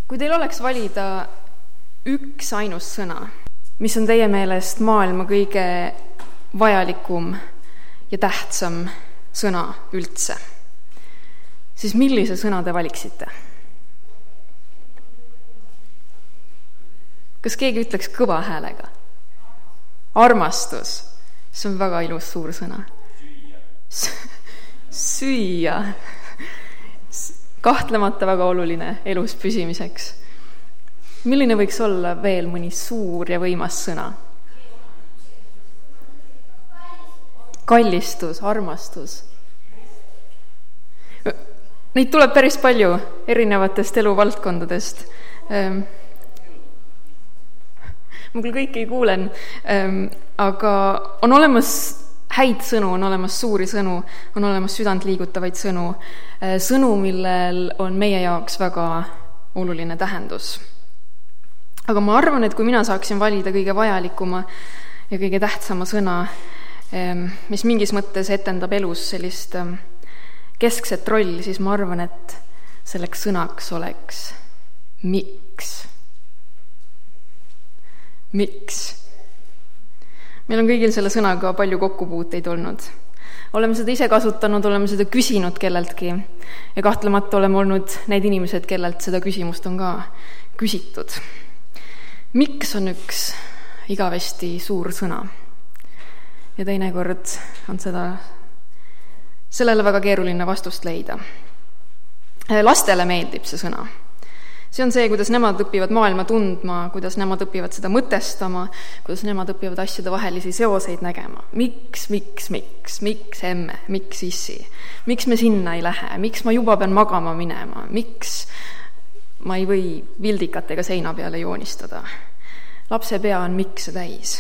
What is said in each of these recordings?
Kui teil oleks valida üks ainus sõna, mis on teie meelest maailma kõige vajalikum ja tähtsam sõna üldse, siis millise sõna te valiksite? Kas keegi ütleks kõva häälega? Armastus. See on väga ilus suur sõna. Süüa. Kahtlemata väga oluline elus püsimiseks. Milline võiks olla veel mõni suur ja võimas sõna? Kallistus, armastus. Neid tuleb päris palju erinevatest eluvaldkondadest. Ma küll kõiki ei kuulen, aga on olemas häid sõnu, on olemas suuri sõnu, on olemas südant liigutavaid sõnu, millel on meie jaoks väga oluline tähendus. Aga ma arvan, et kui mina saaksin valida kõige vajalikuma ja kõige tähtsama sõna, mis mingis mõttes etendab elus sellist keskset rolli, siis ma arvan, et selleks sõnaks oleks miks. Miks? Meil on kõigil selle sõnaga palju kokkupuuteid olnud. Oleme seda ise kasutanud, oleme seda küsinud kelleltki ja kahtlemata oleme olnud need inimesed, kellelt seda küsimust on ka küsitud. Miks on üks igavesti suur sõna? Ja teinekord on sellele väga keeruline vastust leida. Lastele meeldib see sõna. See on see, kuidas nemad õpivad maailma tundma, kuidas nemad õpivad seda mõtestama, kuidas nemad õpivad asjade vahelisi seoseid nägema. Miks emme, miks issi? Miks me sinna ei lähe? Miks ma juba pean magama minema? Miks ma ei või vildikatega seina peale joonistada? Lapse pea on mikse täis.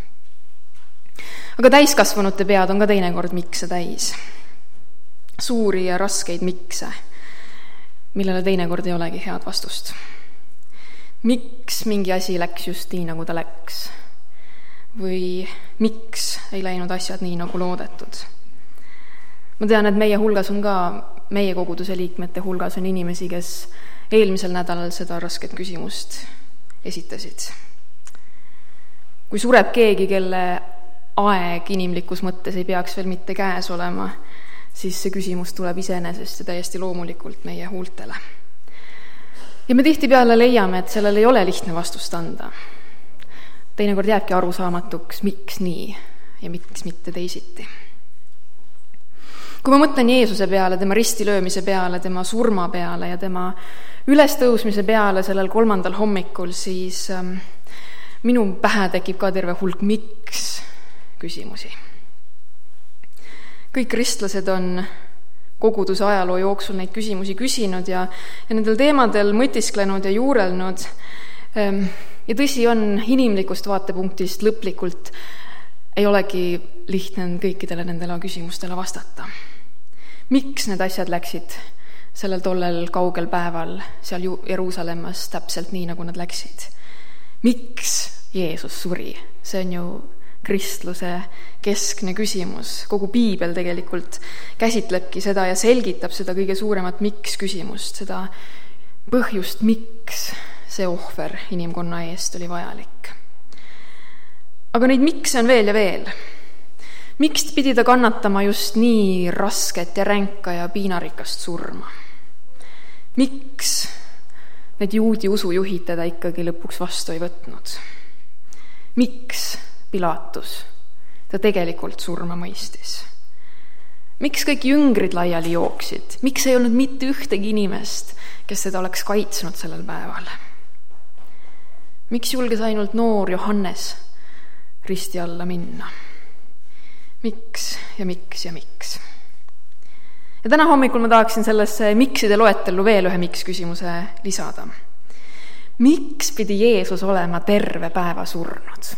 Aga täiskasvanute pead on ka teinekord mikse täis. Suuri ja raskeid mikse, millele teinekord ei olegi head vastust. Miks mingi asi läks just nii, nagu ta läks? Või miks ei läinud asjad nii, nagu loodetud? Ma tean, et meie koguduse liikmete hulgas on inimesi, kes eelmisel nädalal seda rasket küsimust esitasid. Kui sureb keegi, kelle aeg inimlikus mõttes ei peaks veel mitte käes olema, siis see küsimus tuleb iseenesest ja täiesti loomulikult meie huultele. Ja me tihtipeale leiame, et sellel ei ole lihtne vastust anda. Teinekord jääbki arusaamatuks, miks nii ja miks mitte teisiti. Kui ma mõtlen Jeesuse peale, tema ristilöömise peale, tema surma peale ja tema ülestõusmise peale sellel 3. hommikul, siis minu pähe tekib ka terve hulk miks küsimusi. Kõik kristlased on koguduse ajaloo jooksul neid küsimusi küsinud ja nendel teemadel mõtisklenud ja juurelnud. Ja tõsi on, inimlikust vaatepunktist lõplikult ei olegi lihtne kõikidele nendele küsimustele vastata. Miks need asjad läksid sellel tollel kaugel päeval seal Jeruusalemmas täpselt nii, nagu nad läksid? Miks Jeesus suri? See on ju kristluse keskne küsimus. Kogu piibel tegelikult käsitlebki seda ja selgitab seda kõige suuremat miks küsimust, seda põhjust, miks see ohver inimkonna eest oli vajalik. Aga neid miks on veel ja veel. Miks pidi ta kannatama just nii rasket ja ränka ja piinarikast surma? Miks need juudi usujuhid teda ikkagi lõpuks vastu ei võtnud? Miks Pilatus ta tegelikult surma mõistis? Miks kõik jüngrid laiali jooksid? Miks ei olnud mitte ühtegi inimest, kes seda oleks kaitsnud sellel päeval? Miks julges ainult noor Johannes risti alla minna? Miks ja miks ja miks? Ja täna hommikul ma tahaksin sellesse mikside loetellu veel ühe miks küsimuse lisada. Miks pidi Jeesus olema terve päeva surnud?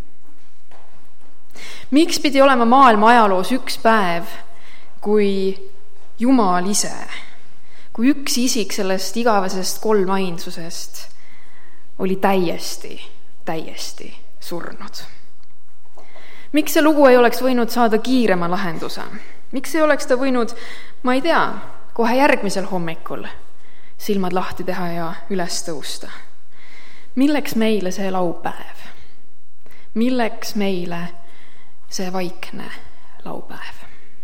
Miks pidi olema maailma ajaloos üks päev, kui Jumal ise, kui üks isik sellest igavesest kolmainsusest oli täiesti surnud? Miks see lugu ei oleks võinud saada kiirema lahenduse? Miks ei oleks ta võinud, ma ei tea, kohe järgmisel hommikul silmad lahti teha ja üles tõusta. Milleks meile see laupäev? Milleks meile see vaikne laupäev?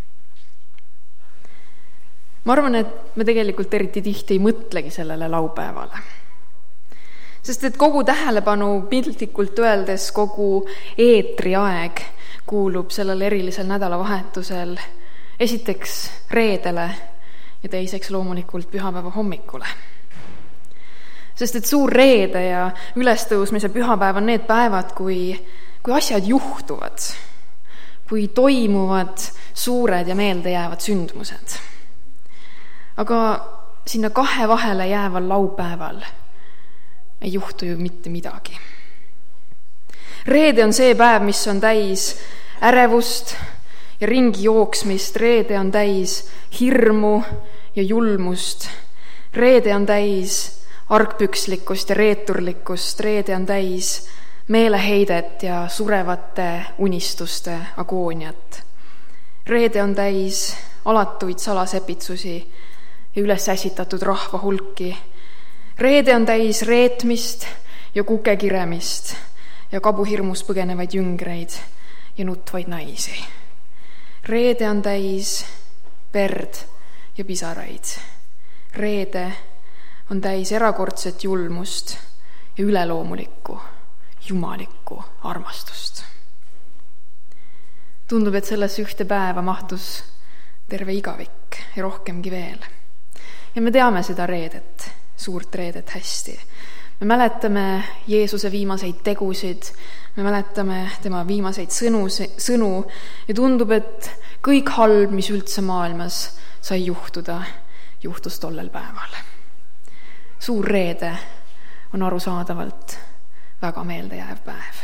Ma arvan, et me tegelikult eriti tihti ei mõtlegi sellele laupäevale. Sest et kogu tähelepanu, piltlikult öeldes kogu eetriaeg kuulub sellel erilisel nädalavahetusel esiteks reedele ja teiseks loomulikult pühapäeva hommikule. Sest et suur reede ja ülestõusmise pühapäev on need päevad, kui asjad juhtuvad, kui toimuvad suured ja meeldejäävad sündmused. Aga sinna kahe vahele jääval laupäeval ei juhtu ju mitte midagi. Reede on see päev, mis on täis ärevust ja ringi jooksmist. Reede on täis hirmu ja julmust. Reede on täis argpükslikkust ja reeturlikkust. Reede on täis meeleheidet ja surevate unistuste agooniat. Reede on täis alatuid salasepitsusi ja üles äsitatud rahva hulki. Reede on täis reetmist ja kukekiremist ja kabuhirmus põgenevaid jüngreid ja nutvaid naisi. Reede on täis verd ja pisaraid. Reede on täis erakordset julmust ja üleloomulikku, jumalikku armastust. Tundub, et sellesse ühte päeva mahtus terve igavik ja rohkemgi veel. Ja me teame seda reedet, suurt reedet hästi. Me mäletame Jeesuse viimaseid tegusid, me mäletame tema viimaseid sõnu ja tundub, et kõik halb, mis üldse maailmas sai juhtuda, juhtus tollel päeval. Suur reede on arusaadavalt väga meeldejääv päev.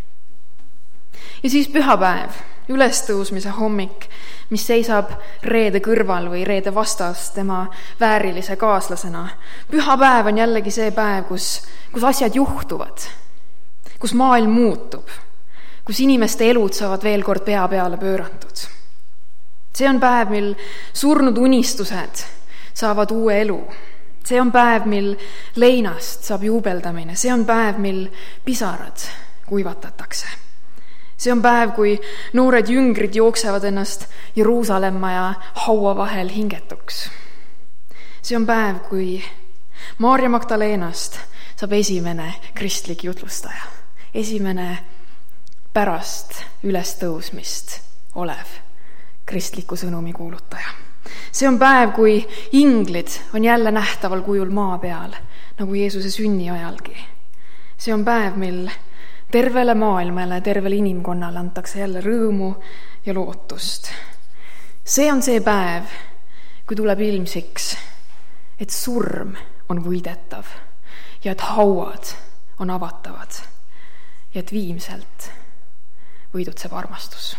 Ja siis pühapäev, ülestõusmise hommik, mis seisab reede kõrval või reede vastas tema väärilise kaaslasena. Pühapäev on jällegi see päev, kus asjad juhtuvad, kus maailm muutub, kus inimeste elud saavad veel kord pea peale pööratud. See on päev, mil surnud unistused saavad uue elu. See on päev, mil leinast saab juubeldamine. See on päev, mil pisarad kuivatatakse. See on päev, kui noored jüngrid jooksevad ennast Jeruusalemma ja haua vahel hingetuks. See on päev, kui Maarja Magdalenast saab esimene kristlik jutlustaja. Esimene pärast ülestõusmist olev kristliku sõnumi kuulutaja. See on päev, kui inglid on jälle nähtaval kujul maa peal, nagu Jeesuse sünni ajalgi. See on päev, mil tervele maailmale, tervele inimkonnale antakse jälle rõõmu ja lootust. See on see päev, kui tuleb ilmsiks, et surm on võidetav ja et hauad on avatavad ja et viimselt võidutseb armastus.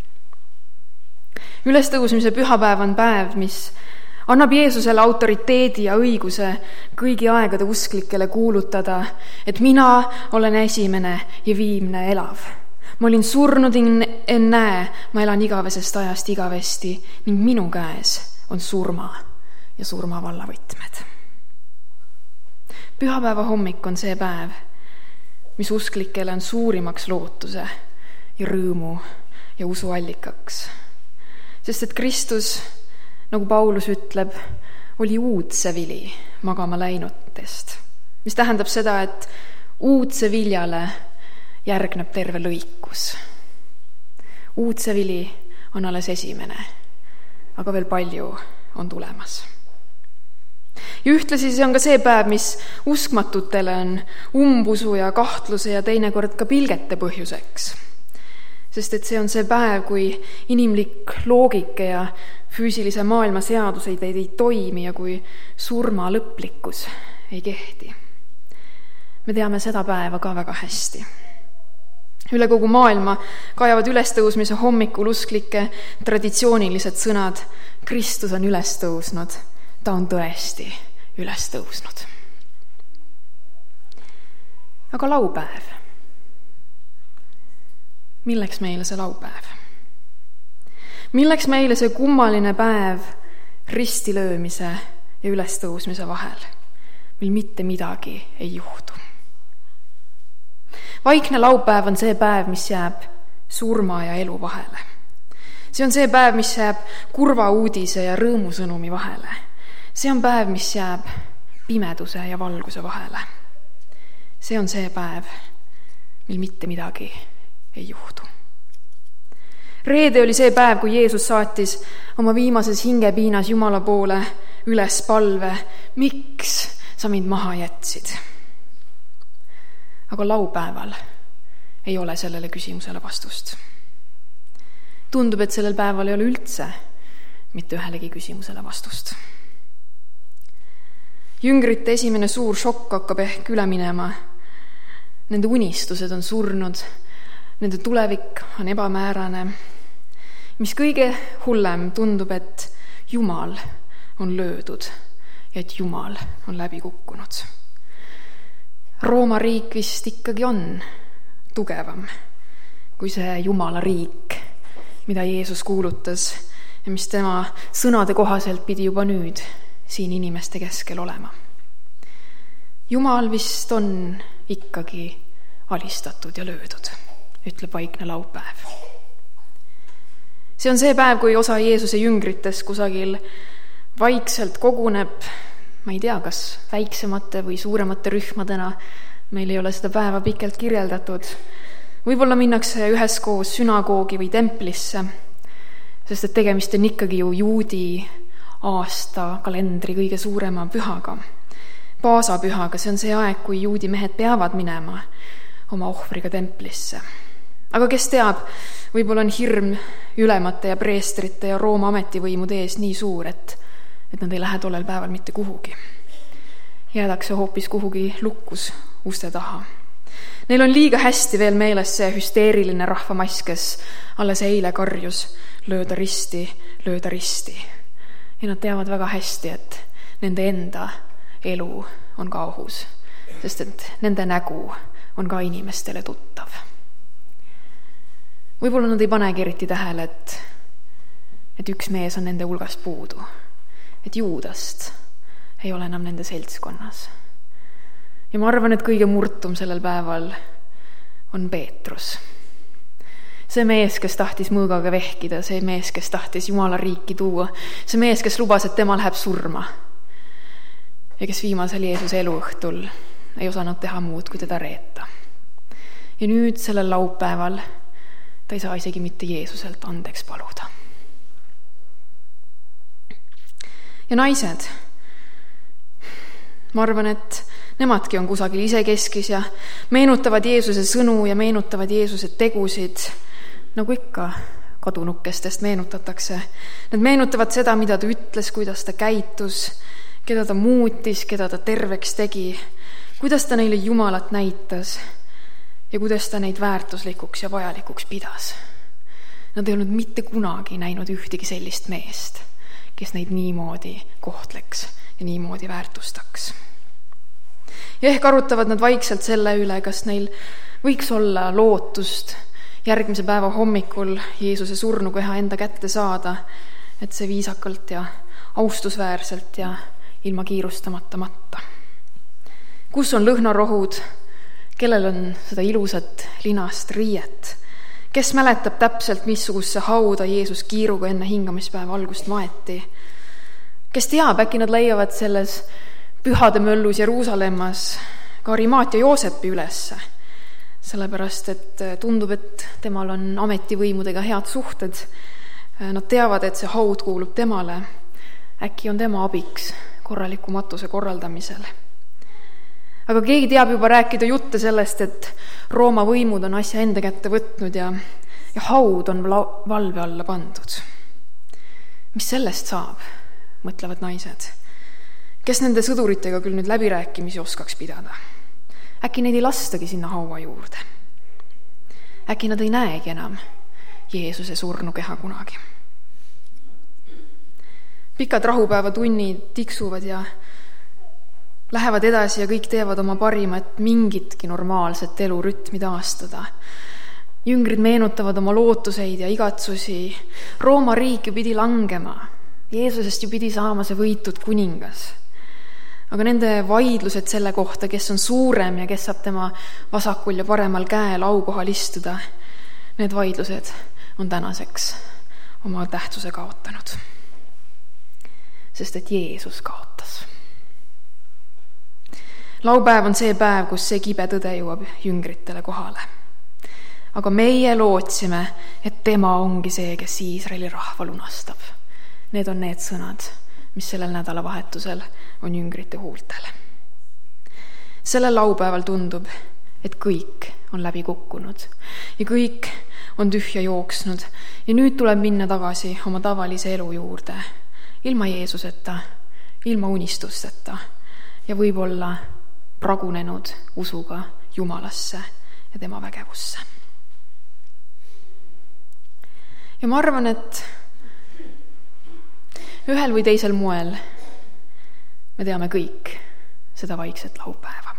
Ülestõusmise pühapäev on päev, mis annab Jeesusele autoriteedi ja õiguse kõigi aegade usklikele kuulutada, et mina olen esimene ja viimne elav. Ma olin surnud ennäe, ma elan igavesest ajast igavesti ning minu käes on surma ja surma vallavõtmed. Pühapäeva hommik on see päev, mis usklikele on suurimaks lootuse ja rõõmu ja usu allikaks. Sest et Kristus, nagu Paulus ütleb, oli uudse vili magama läinutest, mis tähendab seda, et uudse viljale järgneb terve lõikus. Uudse vili on alles esimene, aga veel palju on tulemas. Ja ühtlasi see on ka see päev, mis uskmatutele on umbusu ja kahtluse ja teinekord ka pilgete põhjuseks. Sest et see on see päev, kui inimlik loogika ja füüsilise maailma seaduseid ei toimi ja kui surma lõplikkus ei kehti. Me teame seda päeva ka väga hästi. Üle kogu maailma kajavad ülestõusmise hommikul usklike traditsioonilised sõnad: Kristus on üles tõusnud, ta on tõesti üles tõusnud. Aga laupäev. Milleks meile see laupäev? Milleks meile see kummaline päev ristilöömise ja ülestõusmise vahel, mil mitte midagi ei juhtu. Vaikne laupäev on see päev, mis jääb surma ja elu vahele. See on see päev, mis jääb kurva uudise ja rõõmusõnumi vahele. See on päev, mis jääb pimeduse ja valguse vahele. See on see päev, mil mitte midagi ei juhtu. Reede oli see päev, kui Jeesus saatis oma viimases hingepiinas Jumala poole üles palve, miks sa mind maha jätsid? Aga laupäeval ei ole sellele küsimusele vastust. Tundub, et sellel päeval ei ole üldse mitte ühelegi küsimusele vastust. Jüngrite esimene suur šokk hakkab ehk üle minema. Nende unistused on surnud, nende tulevik on ebamäärane. Mis kõige hullem, tundub, et Jumal on löödud ja et Jumal on läbi kukkunud. Rooma riik vist ikkagi on tugevam kui see Jumala riik, mida Jeesus kuulutas ja mis tema sõnade kohaselt pidi juba nüüd siin inimeste keskel olema. Jumal vist on ikkagi alistatud ja löödud, ütleb vaikne laupäev. See on see päev, kui osa Jeesuse jüngritest kusagil vaikselt koguneb, ma ei tea, kas väiksemate või suuremate rühmadena, meil ei ole seda päeva pikalt kirjeldatud. Võib-olla minnakse üheskoos sünagoogi või templisse, sest et tegemist on ikkagi ju juudi aasta kalendri kõige suurema pühaga, paasapühaga. See on see aeg, kui juudi mehed peavad minema oma ohvriga templisse. Aga kes teab, võib-olla on hirm ülemate ja preestrite ja Rooma ametivõimude ees nii suur, et nad ei lähe tollel päeval mitte kuhugi. Jäädakse hoopis kuhugi lukkus uste taha. Neil on liiga hästi veel meeles see hüsteeriline rahvamass, kes alles eile karjus lööda risti, lööda risti. Ja nad teavad väga hästi, et nende enda elu on ka ohus, sest et nende nägu on ka inimestele tuttav. Võib-olla nad ei panegi eriti tähele, et üks mees on nende hulgast puudu, et Juudast ei ole enam nende seltskonnas. Ja ma arvan, et kõige murtum sellel päeval on Peetrus. See mees, kes tahtis mõõgaga vehkida, see mees, kes tahtis Jumala riiki tuua, see mees, kes lubas, et tema läheb surma ja kes viimasel Jeesuse eluõhtul ei osanud teha muud, kui teda reeta. Ja nüüd sellel laupäeval ta ei saa isegi mitte Jeesuselt andeks paluda. Ja naised, ma arvan, et nemadki on kusagil isekeskis ja meenutavad Jeesuse sõnu ja meenutavad Jeesuse tegusid, nagu ikka kadunukestest meenutatakse. Nad meenutavad seda, mida ta ütles, kuidas ta käitus, keda ta muutis, keda ta terveks tegi, kuidas ta neile Jumalat näitas ja kuidas ta neid väärtuslikuks ja vajalikuks pidas. Nad ei olnud mitte kunagi näinud ühtegi sellist meest, kes neid niimoodi kohtleks ja niimoodi väärtustaks. Ja ehk arutavad nad vaikselt selle üle, kas neil võiks olla lootust järgmise päeva hommikul Jeesuse surnukeha enda kätte saada, et see viisakalt ja austusväärselt ja ilma kiirustamata matta. Kus on lõhnarohud, kellel on seda ilusat linast riiet, kes mäletab täpselt, missuguse hauda Jeesus kiiruga enne hingamispäeva algust maeti, kes teab, äkki nad leiavad selles pühade möllus Jeruusalemmas ka Arimaatia Joosepi ülesse, sellepärast et tundub, et temal on ametivõimudega head suhted, nad teavad, et see haud kuulub temale, äkki on tema abiks korraliku matuse korraldamisel. Aga keegi teab juba rääkida jutte sellest, et Rooma võimud on asja enda kätte võtnud ja haud on valve alla pandud. Mis sellest saab, mõtlevad naised. Kes nende sõduritega küll nüüd läbirääkimisi oskaks pidada? Äkki neid ei lastagi sinna haua juurde? Äkki nad ei näegi enam Jeesuse surnukeha kunagi? Pikad rahupäevatunnid tiksuvad ja lähevad edasi ja kõik teevad oma parima, et mingitki normaalset elurütmi taastada. Jüngrid meenutavad oma lootuseid ja igatsusi. Rooma riik ju pidi langema. Jeesusest ju pidi saama see võitud kuningas. Aga nende vaidlused selle kohta, kes on suurem ja kes saab tema vasakul ja paremal käel aukohal istuda, need vaidlused on tänaseks oma tähtsuse kaotanud. Sest et Jeesus kaotas. Laupäev on see päev, kus see kibe tõde jõuab jüngritele kohale. Aga meie lootsime, et tema ongi see, kes Iisraeli rahva lunastab. Need on need sõnad, mis sellel nädalavahetusel on jüngrite huultel. Sellel laupäeval tundub, et kõik on läbi kukkunud ja kõik on tühja jooksnud ja nüüd tuleb minna tagasi oma tavalise elu juurde, ilma Jeesuseta, ilma unistusteta ja võib-olla pragunenud usuga Jumalasse ja tema vägevusse. Ja ma arvan, et ühel või teisel moel me teame kõik seda vaikset laupäeva.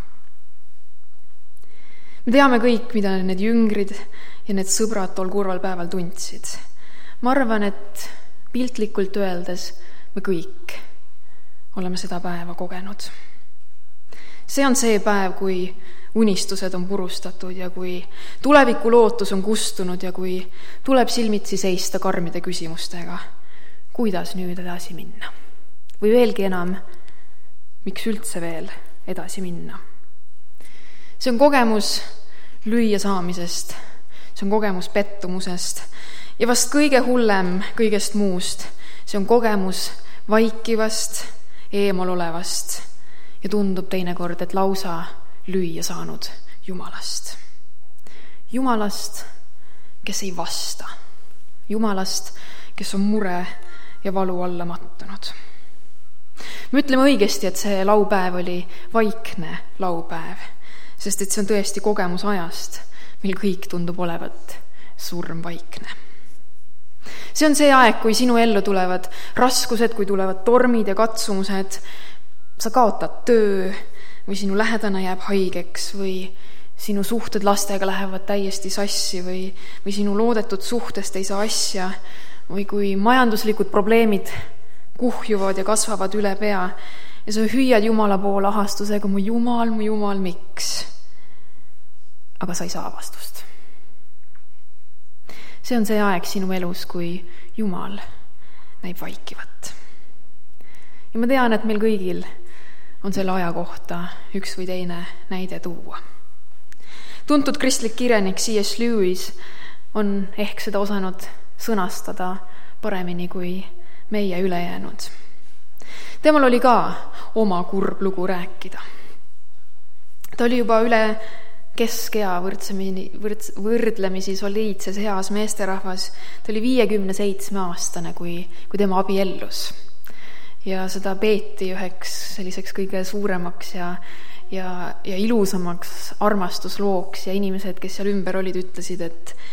Me teame kõik, mida need jüngrid ja need sõbrad tol kurval päeval tundsid. Ma arvan, et piltlikult öeldes me kõik oleme seda päeva kogenud. See on see päev, kui unistused on purustatud ja kui tuleviku lootus on kustunud ja kui tuleb silmitsi seista karmide küsimustega. Kuidas nüüd edasi minna? Või veelgi enam, miks üldse veel edasi minna? See on kogemus lüüa saamisest, see on kogemus pettumusest ja vast kõige hullem kõigest muust, see on kogemus vaikivast, eemal olevast ja tundub teinekord, et lausa lüüa saanud Jumalast. Jumalast, kes ei vasta. Jumalast, kes on mure ja valu alla mattunud. Me ütleme õigesti, et see laupäev oli vaikne laupäev, sest et see on tõesti kogemus ajast, mil kõik tundub olevat surmvaikne. See on see aeg, kui sinu ellu tulevad raskused, kui tulevad tormid ja katsumused, sa kaotad töö või sinu lähedane jääb haigeks või sinu suhted lastega lähevad täiesti sassi või sinu loodetud suhtest ei saa asja või kui majanduslikud probleemid kuhjuvad ja kasvavad üle pea ja sa hüüad Jumala poole ahastusega, mu Jumal, miks? Aga sa ei saa vastust. See on see aeg sinu elus, kui Jumal näib vaikivat. Ja ma tean, et meil kõigil on selle aja kohta üks või teine näide tuua. Tuntud kristlik kirjanik C.S. Lewis on ehk seda osanud sõnastada paremini kui meie ülejäänud. Temal oli ka oma kurb lugu rääkida. Ta oli juba üle keskea võrdlemisi soliidses heas meesterahvas. Ta oli 57-aastane, kui tema abiellus. Ja seda peeti üheks selliseks kõige suuremaks ja ilusamaks armastuslooks ja inimesed, kes seal ümber olid, ütlesid,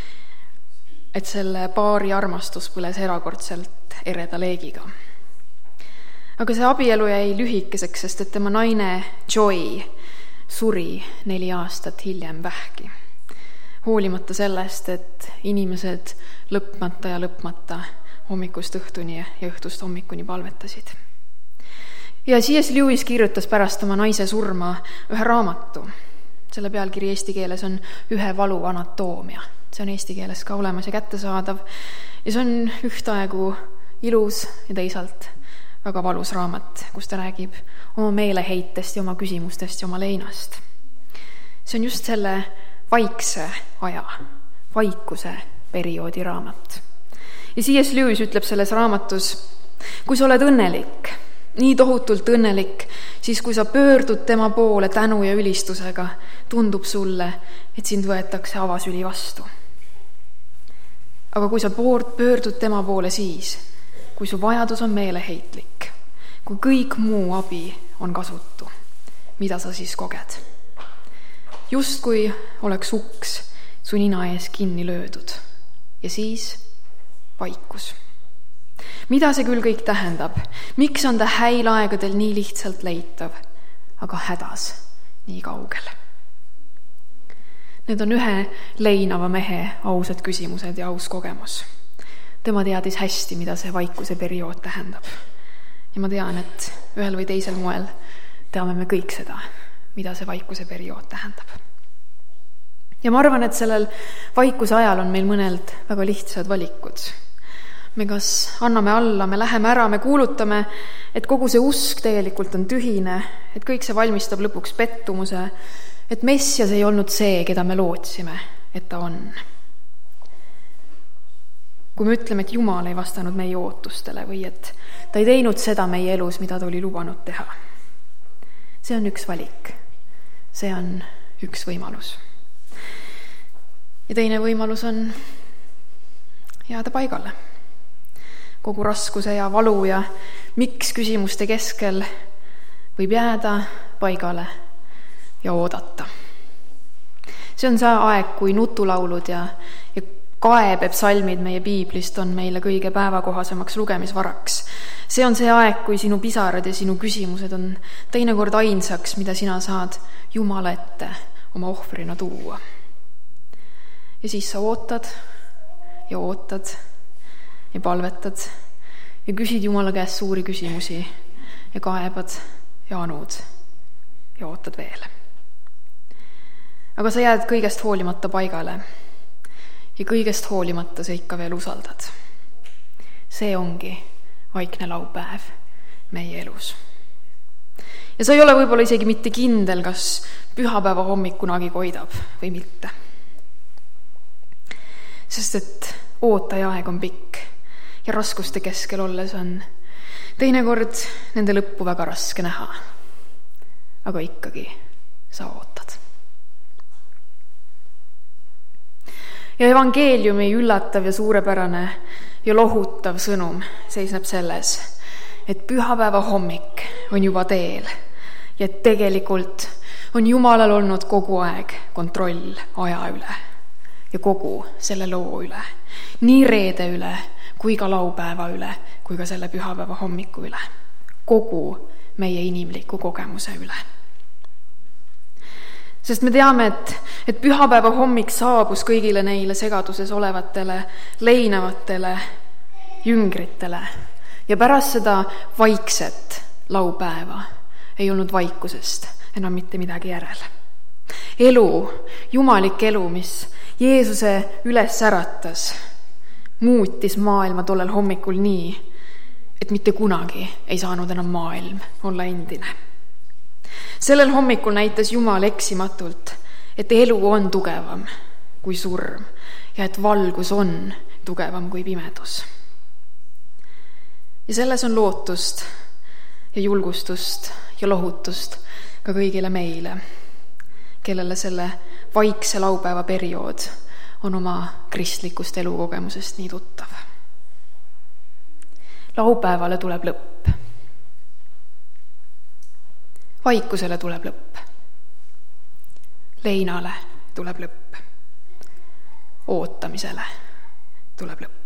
et selle paari armastus põles erakordselt ereda leegiga. Aga see abielu jäi lühikeseks, sest et tema naine Joy suri 4 aastat hiljem vähki. Hoolimata sellest, et inimesed lõpmata ja lõpmata hommikust õhtuni ja õhtust hommikuni palvetasid. Ja C.S. Lewis kirjutas pärast oma naise surma ühe raamatu. Selle pealkiri eesti keeles on Ühe valu anatoomia. See on eesti keeles ka olemas ja kättesaadav. Ja see on ühtaegu ilus ja teisalt väga valus raamat, kus ta räägib oma meeleheitest ja oma küsimustest ja oma leinast. See on just selle vaikse aja, vaikuse perioodi raamat. Ja C.S. Lewis ütleb selles raamatus, kui sa oled õnnelik, nii tohutult õnnelik, siis kui sa pöördud tema poole tänu ja ülistusega, tundub sulle, et sind võetakse avasüli vastu. Aga kui sa pöördud tema poole siis, kui su vajadus on meeleheitlik, kui kõik muu abi on kasutu, mida sa siis koged? Just kui oleks uks su nina ees kinni löödud ja siis vaikus. Mida see küll kõik tähendab? Miks on ta häilaegadel nii lihtsalt leitav, aga hädas nii kaugel? Need on ühe leinava mehe ausad küsimused ja aus kogemus. tema teadis hästi, mida see vaikuse periood tähendab. Ja ma tean, et ühel või teisel moel teame me kõik seda, mida see vaikuse periood tähendab. Ja ma arvan, et sellel vaikuse ajal on meil mõnelt väga lihtsad valikud. Me kas anname alla, me läheme ära, me kuulutame, et kogu see usk tegelikult on tühine, et kõik see valmistab lõpuks pettumuse, et Messias ei olnud see, keda me lootsime, et ta on. Kui me ütleme, et Jumal ei vastanud meie ootustele või et ta ei teinud seda meie elus, mida ta oli lubanud teha. See on üks valik. See on üks võimalus. Ja teine võimalus on jääda paigale. Kogu raskuse ja valu ja miks küsimuste keskel võib jääda paigale ja oodata. See on see aeg, kui nutulaulud ja kaebepsalmid meie piiblist on meile kõige päevakohasemaks lugemisvaraks. See on see aeg, kui sinu pisarad ja sinu küsimused on teinekord ainsaks, mida sina saad Jumala ette oma ohvrina tuua. Ja siis sa ootad ja palvetad ja küsid Jumala käest suuri küsimusi ja kaebad ja anud ja ootad veel. Aga sa jääd kõigest hoolimata paigale ja kõigest hoolimata sa ikka veel usaldad. See ongi vaikne laupäev meie elus. Ja sa ei ole võib-olla isegi mitte kindel, kas pühapäeva hommik kunagi koidab või mitte. Sest et ootaja aeg on pikk ja raskuste keskel olles on teinekord nende lõppu väga raske näha. Aga ikkagi sa ootad. Ja evangeeliumi üllatav ja suurepärane ja lohutav sõnum seisneb selles, et pühapäeva hommik on juba teel ja tegelikult on Jumalal olnud kogu aeg kontroll aja üle ja kogu selle loo üle, nii reede üle kui ka laupäeva üle kui ka selle pühapäeva hommiku üle, kogu meie inimliku kogemuse üle. Sest me teame, et pühapäeva hommik saabus kõigile neile segaduses olevatele, leinavatele jüngritele ja pärast seda vaikset laupäeva ei olnud vaikusest enam mitte midagi järel. Elu, jumalik elu, mis Jeesuse üles äratas, muutis maailma tollel hommikul nii, et mitte kunagi ei saanud enam maailm olla endine. Sellel hommikul näitas Jumal eksimatult, et elu on tugevam kui surm ja et valgus on tugevam kui pimedus. Ja selles on lootust ja julgustust ja lohutust ka kõigile meile, kellele selle vaikse laupäeva periood on oma kristlikust elukogemusest nii tuttav. Laupäevale tuleb lõpp. Vaikusele tuleb lõpp. Leinale tuleb lõpp. Ootamisele tuleb lõpp.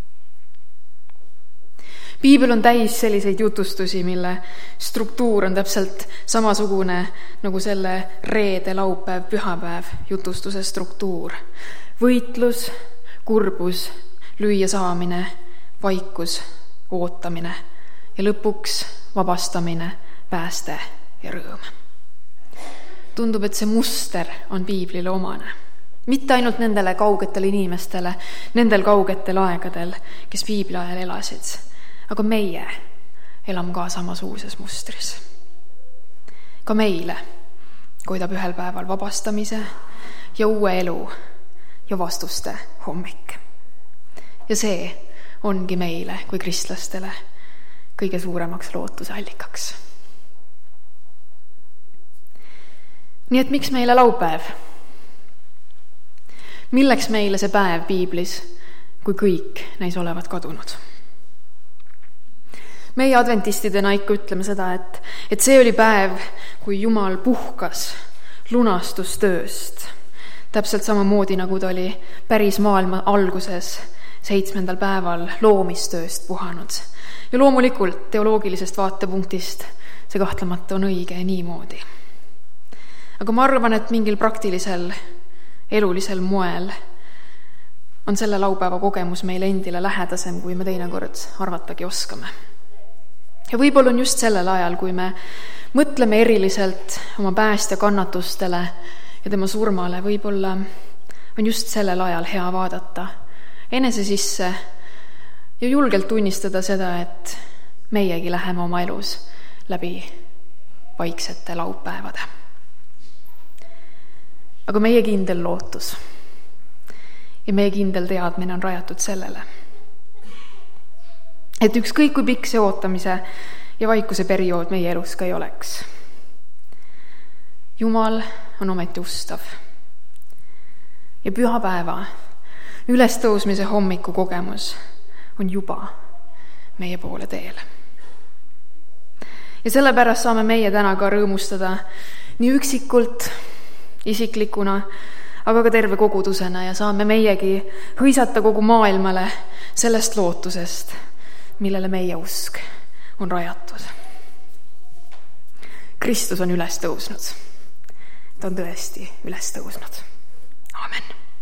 Piibel on täis selliseid jutustusi, mille struktuur on täpselt samasugune nagu selle reede, laupäev, pühapäev jutustuse struktuur. Võitlus, kurbus, lüüa saamine, vaikus, ootamine ja lõpuks vabastamine, pääste ja rõõm. Tundub, et see muster on piiblile omane. Mitte ainult nendele kaugetele inimestele, nendel kaugetel aegadel, kes piibli ajal elasid, aga meie elame ka samasuguses mustris. Ka meile koidab ühel päeval vabastamise ja uue elu ja vastuste hommik. Ja see ongi meile kui kristlastele kõige suuremaks lootusallikaks. Nii et miks meile laupäev? Milleks meile see päev piiblis, kui kõik neis olevat kadunud? Meie adventistidena ikka ütleme seda, et see oli päev, kui Jumal puhkas lunastustööst. Täpselt samamoodi, nagu ta oli päris maailma alguses 7. päeval loomistööst puhanud. Ja loomulikult teoloogilisest vaatepunktist see kahtlemata on õige niimoodi. Aga ma arvan, et mingil praktilisel elulisel moel on selle laupäeva kogemus meile endile lähedasem, kui me teinekord arvatagi oskame. Ja võib-olla on just sellel ajal, kui me mõtleme eriliselt oma päästja kannatustele ja tema surmale, võib-olla on just sellel ajal hea vaadata enese sisse ja julgelt tunnistada seda, et meiegi läheme oma elus läbi vaiksete laupäevade. Aga meie kindel lootus ja meie kindel teadmine on rajatud sellele, et ükskõik kui pikk see ootamise ja vaikuse periood meie elus ka ei oleks, Jumal on ometi ustav ja pühapäeva ülestõusmise hommiku kogemus on juba meie poole teel. Ja sellepärast saame meie täna ka rõõmustada nii üksikult, isiklikuna, aga ka terve kogudusena ja saame meiegi hõisata kogu maailmale sellest lootusest, millele meie usk on rajatud. Kristus on üles tõusnud. Ta on tõesti üles tõusnud. Aamen.